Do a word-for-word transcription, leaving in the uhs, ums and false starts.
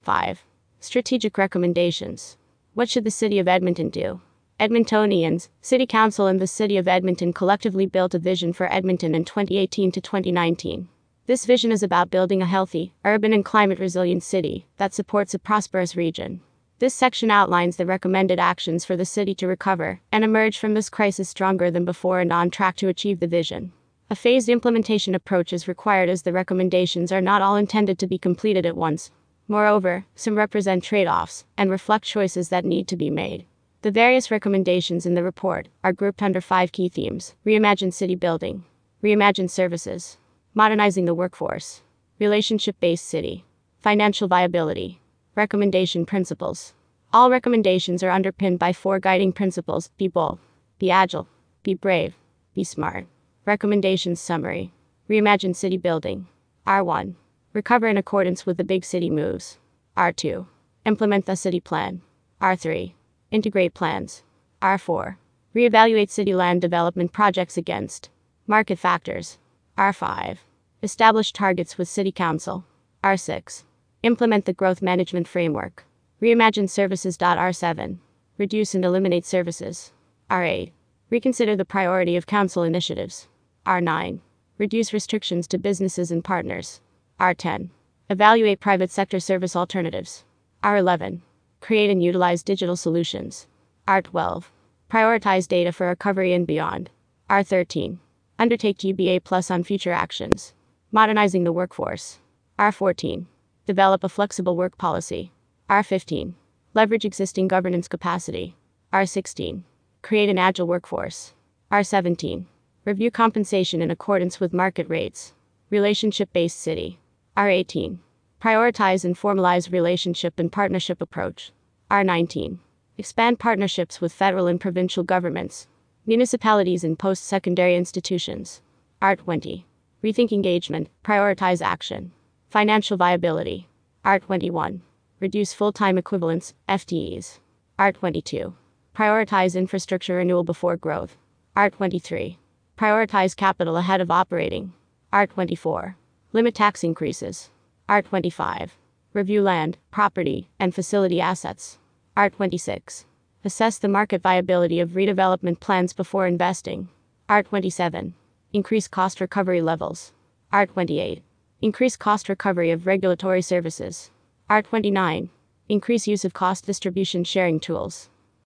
five. Strategic recommendations. What should the City of Edmonton do? Edmontonians, City Council and the City of Edmonton collectively built a vision for Edmonton in twenty eighteen to twenty nineteen. This vision is about building a healthy, urban and climate-resilient city that supports a prosperous region. This section outlines the recommended actions for the city to recover and emerge from this crisis stronger than before and on track to achieve the vision. A phased implementation approach is required as the recommendations are not all intended to be completed at once. Moreover, some represent trade-offs and reflect choices that need to be made. The various recommendations in the report are grouped under five key themes: reimagine city building, reimagine services, modernizing the workforce, relationship-based city, financial viability, recommendation principles. All recommendations are underpinned by four guiding principles: be bold, be agile, be brave, be smart. Recommendations summary. Reimagine city building. R one. Recover in accordance with the big city moves. R two. Implement the city plan. R three. Integrate plans. R four. Reevaluate city land development projects against market factors. R five. Establish targets with City Council. R six. Implement the growth management framework. Reimagine services. R seven. Reduce and eliminate services. R eight. Reconsider the priority of council initiatives. R nine. Reduce restrictions to businesses and partners. R ten. Evaluate private sector service alternatives. R eleven. Create and utilize digital solutions. R twelve. Prioritize data for recovery and beyond. R thirteen. Undertake G B A plus on future actions. Modernizing the workforce. R fourteen. Develop a flexible work policy. R fifteen. Leverage existing governance capacity. R sixteen. Create an agile workforce. R seventeen. Review compensation in accordance with market rates. Relationship-based city. R eighteen. Prioritize and formalize relationship and partnership approach. R nineteen. Expand partnerships with federal and provincial governments, municipalities and post-secondary institutions. R twenty. Rethink engagement, prioritize action. Financial viability. R twenty-one. Reduce full-time equivalents, F T Es. R twenty-two. Prioritize infrastructure renewal before growth. R twenty-three. Prioritize capital ahead of operating. R twenty-four. Limit tax increases. R twenty-five. Review land, property, and facility assets. R twenty-six. Assess the market viability of redevelopment plans before investing. R twenty-seven. Increase cost recovery levels. R twenty-eight. Increase cost recovery of regulatory services. R twenty-nine. Increase use of cost distribution sharing tools.